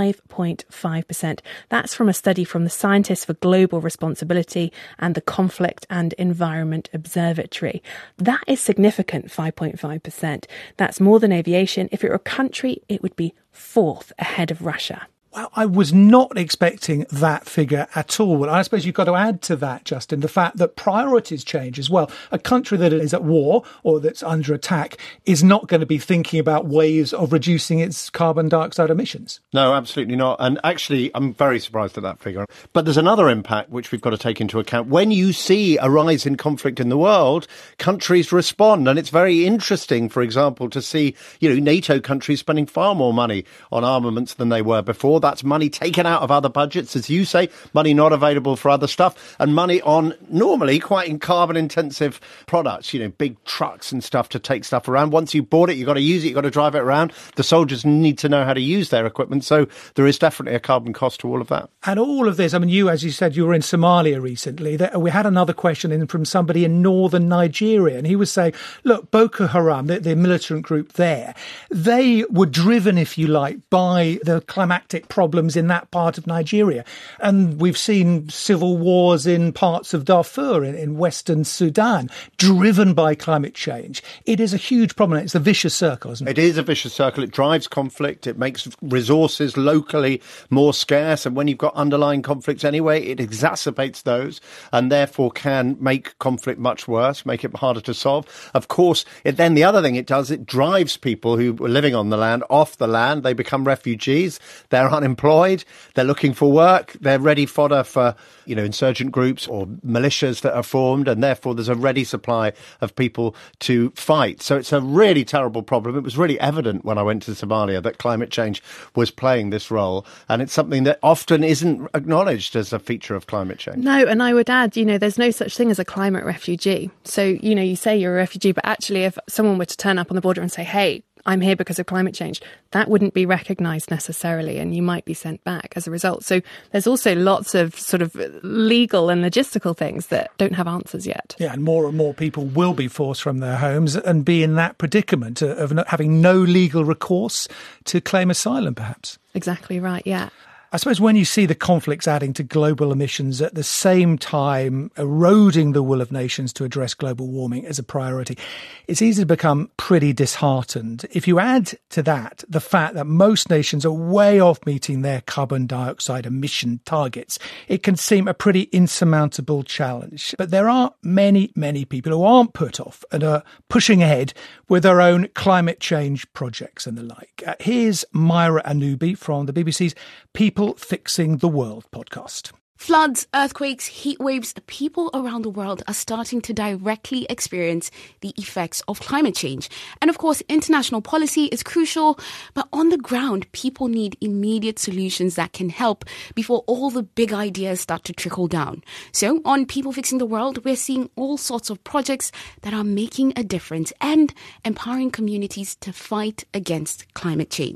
5.5%. That's from a study from the Scientists for Global Responsibility and the Conflict and Environment Observatory. That is significant, 5.5%. That's more than aviation. If it were a country, it would be fourth ahead of Russia. Well, I was not expecting that figure at all. And I suppose you've got to add to that, Justin, the fact that priorities change as well. A country that is at war or that's under attack is not going to be thinking about ways of reducing its carbon dioxide emissions. No, absolutely not. And actually, I'm very surprised at that figure. But there's another impact which we've got to take into account. When you see a rise in conflict in the world, countries respond. And it's very interesting, for example, to see, NATO countries spending far more money on armaments than they were before. That's money taken out of other budgets, as you say, money not available for other stuff, and money on normally quite carbon intensive products, big trucks and stuff to take stuff around. Once you bought it, you've got to use it, you've got to drive it around. The soldiers need to know how to use their equipment. So there is definitely a carbon cost to all of that. And all of this, I mean, you, as you said, you were in Somalia recently. We had another question in from somebody in northern Nigeria, and he was saying, look, Boko Haram, the militant group there, they were driven, if you like, by the climactic problems in that part of Nigeria. And we've seen civil wars in parts of Darfur in Western Sudan, driven by climate change. It is a huge problem. It's a vicious circle, isn't it? It is a vicious circle. It drives conflict. It makes resources locally more scarce. And when you've got underlying conflicts anyway, it exacerbates those and therefore can make conflict much worse, make it harder to solve. Of course, then the other thing it does, it drives people who were living on the land off the land. They become refugees. They're unemployed, they're looking for work, they're ready fodder for, insurgent groups or militias that are formed, and therefore there's a ready supply of people to fight. So it's a really terrible problem. It was really evident when I went to Somalia that climate change was playing this role, and it's something that often isn't acknowledged as a feature of climate change. No, and I would add, there's no such thing as a climate refugee. So, you say you're a refugee, but actually if someone were to turn up on the border and say, hey, I'm here because of climate change, that wouldn't be recognised necessarily, and you might be sent back as a result. So there's also lots of sort of legal and logistical things that don't have answers yet. Yeah, and more people will be forced from their homes and be in that predicament of not having no legal recourse to claim asylum, perhaps. Exactly right, yeah. I suppose when you see the conflicts adding to global emissions at the same time eroding the will of nations to address global warming as a priority, it's easy to become pretty disheartened. If you add to that the fact that most nations are way off meeting their carbon dioxide emission targets, it can seem a pretty insurmountable challenge. But there are many, many people who aren't put off and are pushing ahead with their own climate change projects and the like. Here's Myra Anubi from the BBC's People Fixing the World podcast. Floods, earthquakes, heat waves, the people around the world are starting to directly experience the effects of climate change. And of course, international policy is crucial, but on the ground, people need immediate solutions that can help before all the big ideas start to trickle down. So on People Fixing the World, we're seeing all sorts of projects that are making a difference and empowering communities to fight against climate change.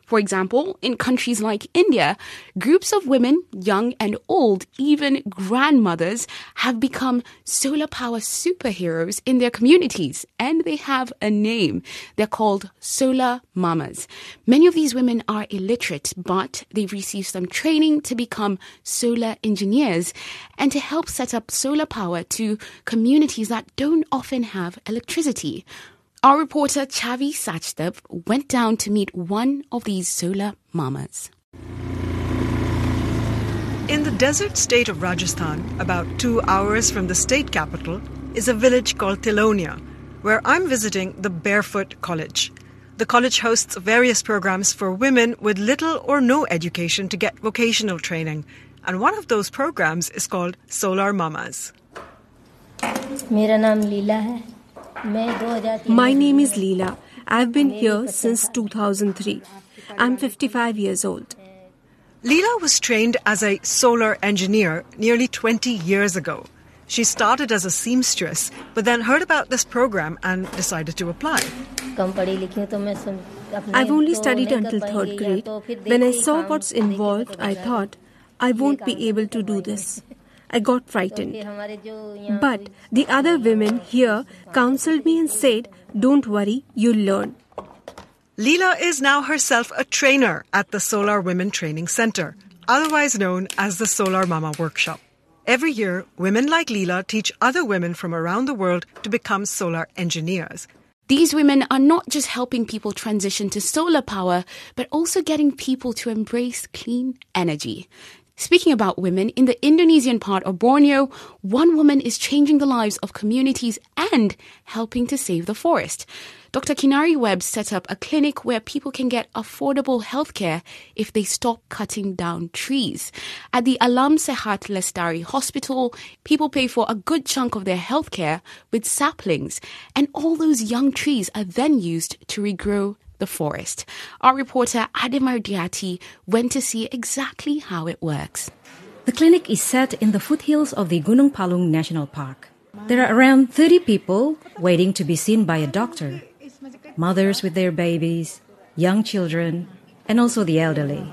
For example, in countries like India, groups of women, young and old, even grandmothers, have become solar power superheroes in their communities, and they have a name. They're called solar mamas. Many of these women are illiterate, but they've received some training to become solar engineers and to help set up solar power to communities that don't often have electricity. Our reporter Chavi Sachdev went down to meet one of these solar mamas. In the desert state of Rajasthan, about 2 hours from the state capital, is a village called Tilonia, where I'm visiting the Barefoot College. The college hosts various programs for women with little or no education to get vocational training, and one of those programs is called Solar Mamas. My name is Leela. I've been here since 2003. I'm 55 years old. Leela was trained as a solar engineer nearly 20 years ago. She started as a seamstress, but then heard about this program and decided to apply. I've only studied until 3rd grade. When I saw what's involved, I thought, I won't be able to do this. I got frightened. But the other women here counseled me and said, don't worry, you'll learn. Leela is now herself a trainer at the Solar Women Training Center, otherwise known as the Solar Mama Workshop. Every year, women like Leela teach other women from around the world to become solar engineers. These women are not just helping people transition to solar power, but also getting people to embrace clean energy. Speaking about women, in the Indonesian part of Borneo, one woman is changing the lives of communities and helping to save the forest. Dr. Kinari Webb set up a clinic where people can get affordable healthcare if they stop cutting down trees. At the Alam Sehat Lestari Hospital, people pay for a good chunk of their healthcare with saplings, and all those young trees are then used to regrow the forest. Our reporter Ademar Diati went to see exactly how it works. The clinic is set in the foothills of the Gunung Palung National Park. There are around 30 people waiting to be seen by a doctor. Mothers with their babies, young children, and also the elderly.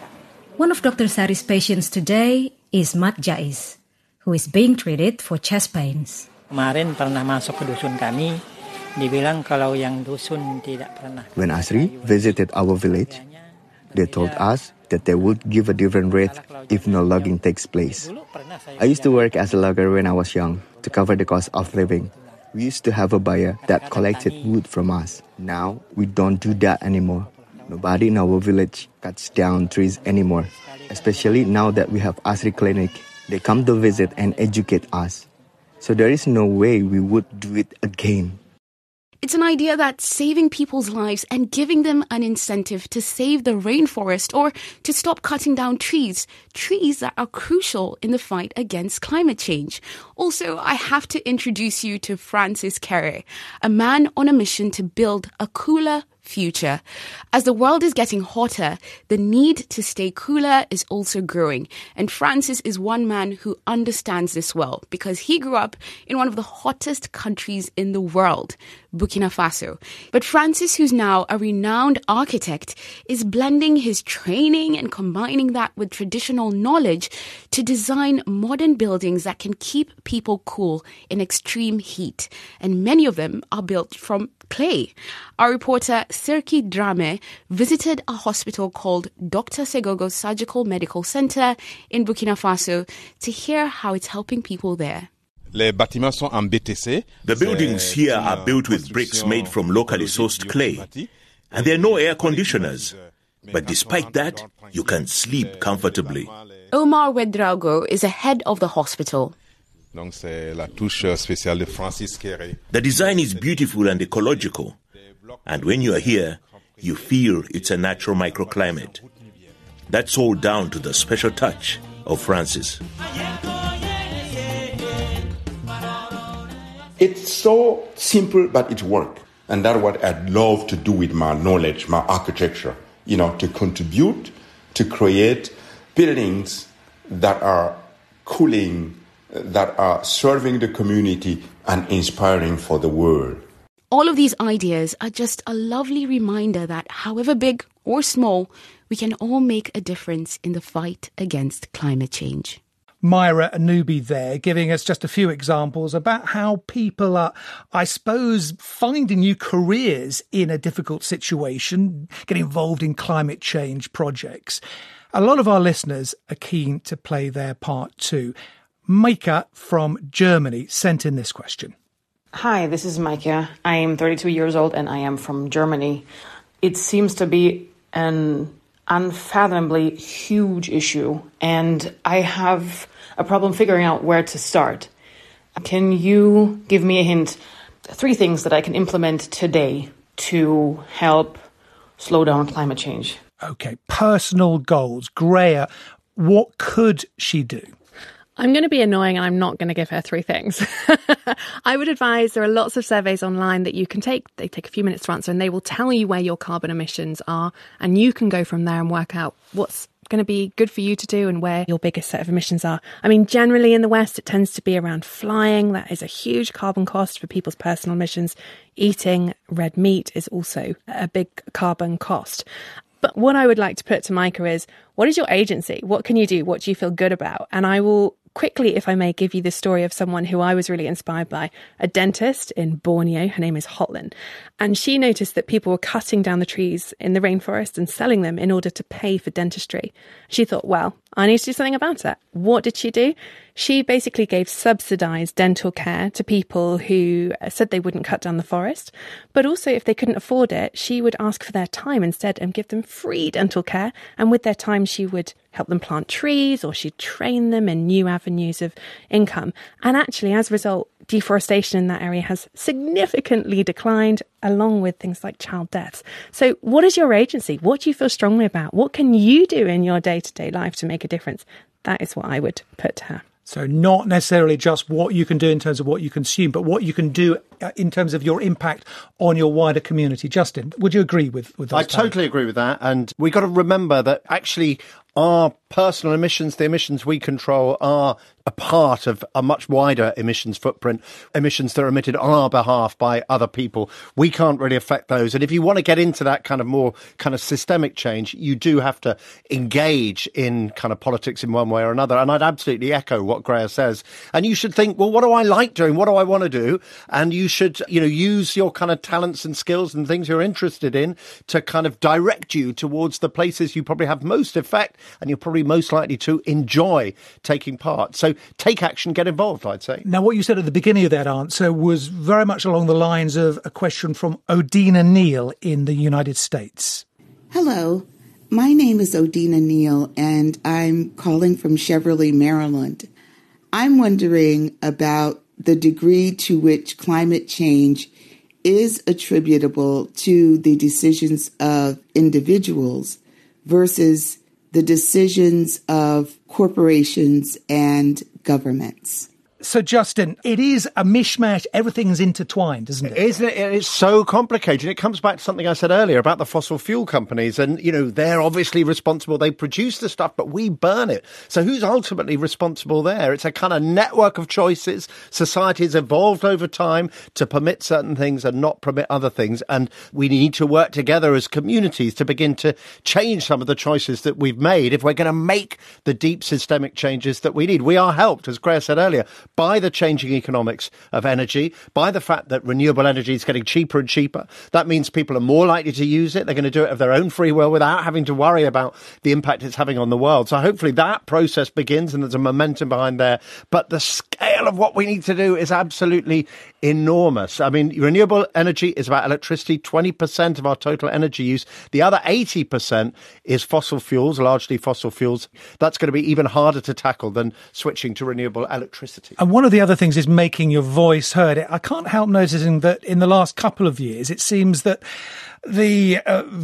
One of Dr. Sari's patients today is Mat Jais, who is being treated for chest pains. Kemarin pernah masuk ke dusun kami, dibilang kalau yang dusun tidak pernah. When Asri visited our village, they told us that they would give a different rate if no logging takes place. I used to work as a logger when I was young to cover the cost of living. We used to have a buyer that collected wood from us. Now, we don't do that anymore. Nobody in our village cuts down trees anymore, especially now that we have Asri Clinic. They come to visit and educate us. So there is no way we would do it again. It's an idea that's saving people's lives and giving them an incentive to save the rainforest or to stop cutting down trees that are crucial in the fight against climate change. Also, I have to introduce you to Francis Kere, a man on a mission to build a cooler future. As the world is getting hotter, the need to stay cooler is also growing. And Francis is one man who understands this well because he grew up in one of the hottest countries in the world, Burkina Faso. But Francis, who's now a renowned architect, is blending his training and combining that with traditional knowledge to design modern buildings that can keep people cool in extreme heat. And many of them are built from clay. Our reporter Serki Drame visited a hospital called Dr. Segogo Surgical Medical Center in Burkina Faso to hear how it's helping people there. The buildings here are built with bricks made from locally sourced clay, and there are no air conditioners. But despite that, you can sleep comfortably. Omar Wedraugo is the head of the hospital. The design is beautiful and ecological, and when you are here, you feel it's a natural microclimate. That's all down to the special touch of Francis. It's so simple, but it works. And that's what I'd love to do with my knowledge, my architecture, to contribute, to create buildings that are cooling, that are serving the community and inspiring for the world. All of these ideas are just a lovely reminder that however big or small, we can all make a difference in the fight against climate change. Myra Anubi there, giving us just a few examples about how people are, I suppose, finding new careers in a difficult situation, getting involved in climate change projects. A lot of our listeners are keen to play their part too. Maika from Germany sent in this question. Hi, this is Maika. I am 32 years old and I am from Germany. It seems to be an unfathomably huge issue, and I have a problem figuring out where to start. Can you give me a hint? 3 things that I can implement today to help slow down climate change. OK, personal goals. Greya, what could she do? I'm going to be annoying and I'm not going to give her 3 things. I would advise there are lots of surveys online that you can take. They take a few minutes to answer and they will tell you where your carbon emissions are. And you can go from there and work out what's going to be good for you to do and where your biggest set of emissions are. I mean, generally in the West, it tends to be around flying. That is a huge carbon cost for people's personal emissions. Eating red meat is also a big carbon cost. But what I would like to put to Maika is, what is your agency? What can you do? What do you feel good about? And I will quickly, if I may, give you the story of someone who I was really inspired by, a dentist in Borneo. Her name is Hotlin. And she noticed that people were cutting down the trees in the rainforest and selling them in order to pay for dentistry. She thought, well, I need to do something about it. What did she do? She basically gave subsidised dental care to people who said they wouldn't cut down the forest. But also, if they couldn't afford it, she would ask for their time instead and give them free dental care. And with their time, she would help them plant trees, or she'd train them in new avenues of income. And actually, as a result, deforestation in that area has significantly declined, along with things like child deaths. So what is your agency? What do you feel strongly about? What can you do in your day-to-day life to make a difference? That is what I would put to her. So not necessarily just what you can do in terms of what you consume, but what you can do in terms of your impact on your wider community. Justin, would you agree with that? I totally agree with that. And we've got to remember that actually our personal emissions, the emissions we control, are a part of a much wider emissions footprint, emissions that are emitted on our behalf by other people. We can't really affect those. And if you want to get into that kind of more kind of systemic change, you do have to engage in kind of politics in one way or another. And I'd absolutely echo what Greya says. And you should think, well, what do I like doing? What do I want to do? And you should, use your kind of talents and skills and things you're interested in to kind of direct you towards the places you probably have most effect and you're probably most likely to enjoy taking part. So take action, get involved, I'd say. Now, what you said at the beginning of that answer was very much along the lines of a question from Odina Neal in the United States. Hello, my name is Odina Neal, and I'm calling from Cheverly, Maryland. I'm wondering about the degree to which climate change is attributable to the decisions of individuals versus the decisions of corporations and governments. So, Justin, it is a mishmash. Everything's intertwined, isn't it? Isn't it? It's so complicated. It comes back to something I said earlier about the fossil fuel companies. And, they're obviously responsible. They produce the stuff, but we burn it. So who's ultimately responsible there? It's a kind of network of choices. Society has evolved over time to permit certain things and not permit other things. And we need to work together as communities to begin to change some of the choices that we've made if we're going to make the deep systemic changes that we need. We are helped, as Greya said earlier, by the changing economics of energy, by the fact that renewable energy is getting cheaper and cheaper. That means people are more likely to use it. They're going to do it of their own free will without having to worry about the impact it's having on the world. So hopefully that process begins and there's a momentum behind there. But the scale of what we need to do is absolutely enormous. I mean, renewable energy is about electricity, 20% of our total energy use. The other 80% is fossil fuels, largely fossil fuels. That's going to be even harder to tackle than switching to renewable electricity. And one of the other things is making your voice heard. I can't help noticing that in the last couple of years, it seems that the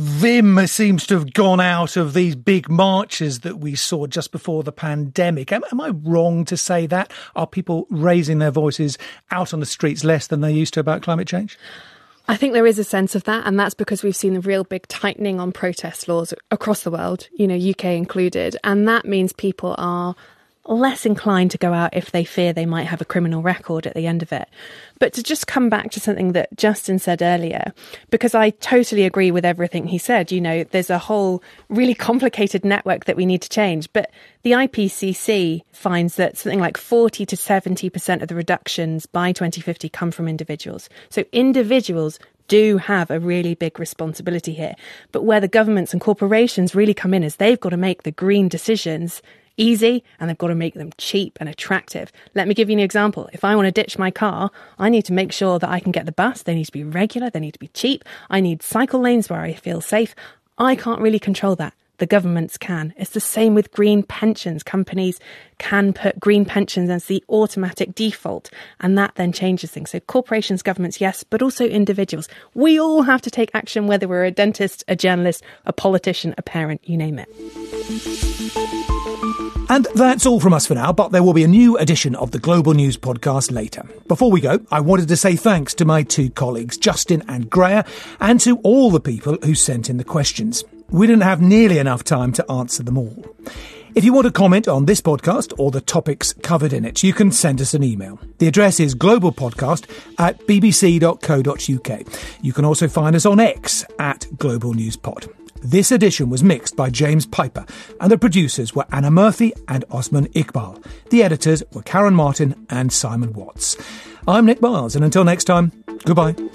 vim seems to have gone out of these big marches that we saw just before the pandemic. Am I wrong to say that? Are people raising their voices out on the streets less than they used to about climate change? I think there is a sense of that, and that's because we've seen a real big tightening on protest laws across the world, UK included. And that means people are less inclined to go out if they fear they might have a criminal record at the end of it. But to just come back to something that Justin said earlier, because I totally agree with everything he said, you know, there's a whole really complicated network that we need to change. But the IPCC finds that something like 40 to 70% of the reductions by 2050 come from individuals. So individuals do have a really big responsibility here. But where the governments and corporations really come in is they've got to make the green decisions easy and they've got to make them cheap and attractive. Let me give you an example. If I want to ditch my car, I need to make sure that I can get the bus. They need to be regular. They need to be cheap. I need cycle lanes where I feel safe. I can't really control that. The governments can. It's the same with green pensions. Companies can put green pensions as the automatic default, and that then changes things. So corporations, governments, yes, but also individuals. We all have to take action, whether we're a dentist, a journalist, a politician, a parent, you name it. And that's all from us for now, but there will be a new edition of the Global News podcast later. Before we go, I wanted to say thanks to my two colleagues, Justin and Greer, and to all the people who sent in the questions. We didn't have nearly enough time to answer them all. If you want to comment on this podcast or the topics covered in it, you can send us an email. The address is globalpodcast@bbc.co.uk. You can also find us on X @GlobalNewsPod. This edition was mixed by James Piper, and the producers were Anna Murphy and Osman Iqbal. The editors were Karen Martin and Simon Watts. I'm Nick Miles, and until next time, goodbye.